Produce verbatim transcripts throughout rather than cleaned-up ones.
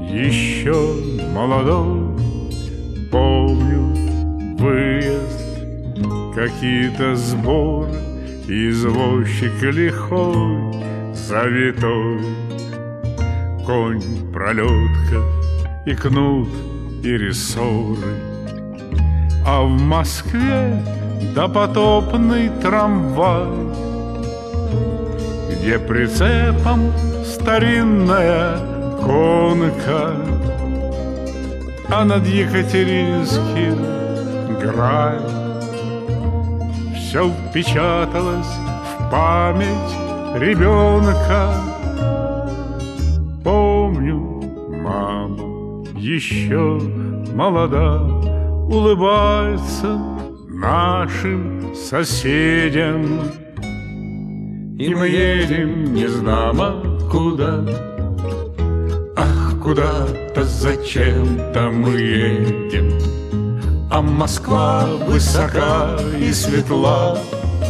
еще молодой, помню выезд, какие-то сборы, извозчик лихой, завитой, конь, пролетка и кнут, и рессоры. А в Москве допотопный трамвай, где прицепом старинная конка, а над Екатеринским грай. Все впечаталось в память ребенка. Помню, мама еще молода, улыбается нашим соседям. И мы едем незнамо куда. Ах, куда-то зачем-то мы едем, а Москва высока и светла.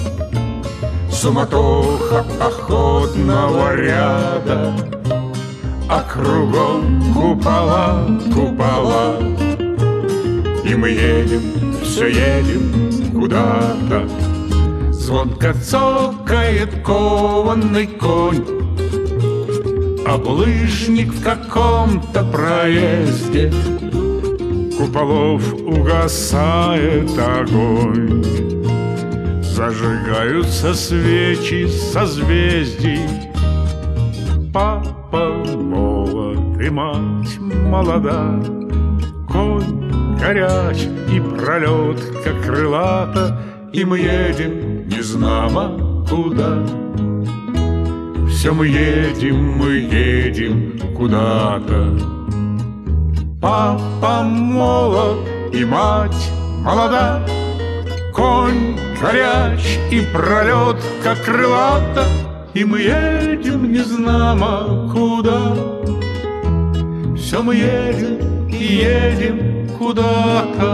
Суматоха охотного ряда, а кругом купола, купола. И мы едем, все едем куда-то. Звонко цокает кованный конь, облыжник в каком-то проезде. Куполов угасает огонь, зажигаются свечи созвездий. Папа молод и мать молода, конь горяч и пролетка крылата. И мы едем незнамо куда. Все мы едем, мы едем куда-то. Папа молод и мать молода, конь горяч и пролетка крылата. И мы едем незнамо куда. Все мы едем и едем куда-то.